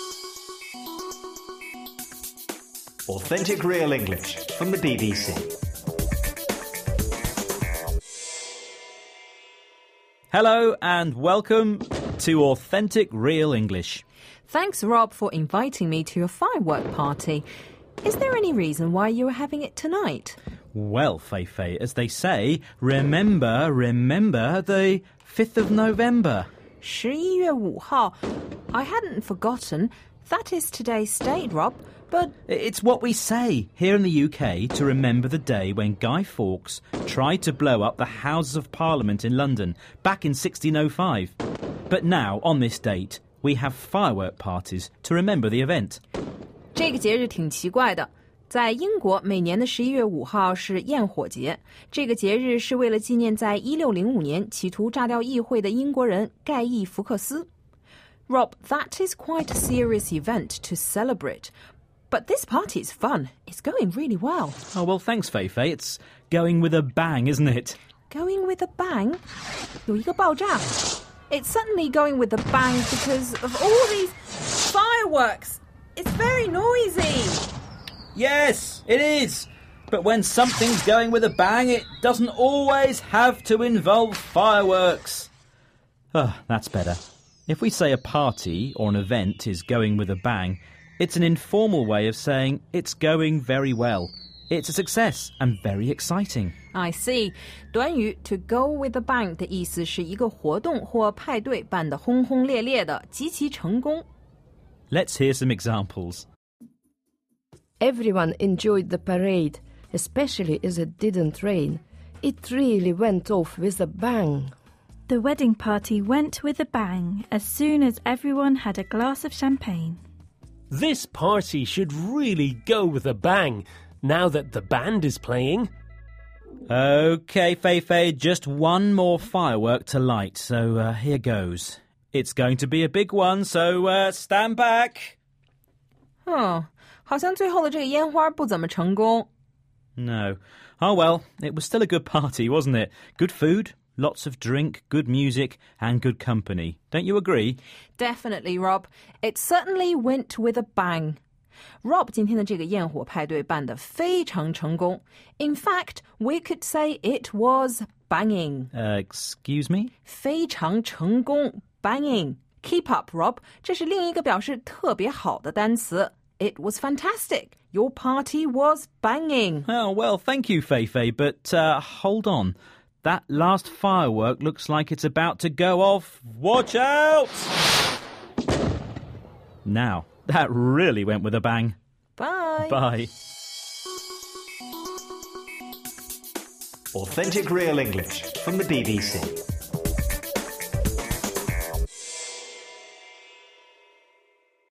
Authentic Real English from the BBC. Hello and welcome to Authentic Real English. Thanks, Rob, for inviting me to your firework party. Is there any reason why you are having it tonight? Well, Fei-Fei, as they say, remember the 5th of November. 11月5号. I hadn't forgotten. That is today's date, Rob, but... It's what we say here in the UK to remember the day when Guy Fawkes tried to blow up the Houses of Parliament in London back in 1605. But now, on this date, we have firework parties to remember the event. 这个节日挺奇怪的。在英国，每年的11月5号是焰火节。这个节日是为了纪念在1605年企图炸掉议会的英国人盖伊·福克斯。Rob, that is quite a serious event to celebrate. But this party is fun. It's going really well. Oh, well, thanks, Fei-Fei. It's going with a bang, isn't it? Going with a bang? 有一个爆炸。It's certainly going with a bang because of all these fireworks. It's very noisy. Yes, it is. But when something's going with a bang, it doesn't always have to involve fireworks. Oh, that's better. If we say a party or an event is going with a bang, it's an informal way of saying it's going very well. It's a success and very exciting. I see. 短语 to go with a bang 的意思是一个活动或派对办得轰轰烈烈的，极其成功。 Let's hear some examples. Everyone enjoyed the parade, especially as it didn't rain. It really went off with a bang. The wedding party went with a bang as soon as everyone had a glass of champagne. This party should really go with a bang, now that the band is playing. OK, Fei-Fei, just one more firework to light, so here goes. It's going to be a big one, so stand back. 好像最后的这个烟花不怎么成功。 No. Oh well, it was still a good party, wasn't it? Good food, lots of drink, good music and good company. Don't you agree? Definitely, Rob. It certainly went with a bang. Rob 今天的这个焰火派对办得非常成功。In fact, we could say it was banging. Excuse me? 非常成功 banging. Keep up, Rob. 这是另一个表示特别好的单词。It was fantastic. Your party was banging. Oh, well, thank you, Fei-Fei, but hold on. That last firework looks like it's about to go off. Watch out! Now, that really went with a bang. Bye. Bye. Authentic Real English from the BBC.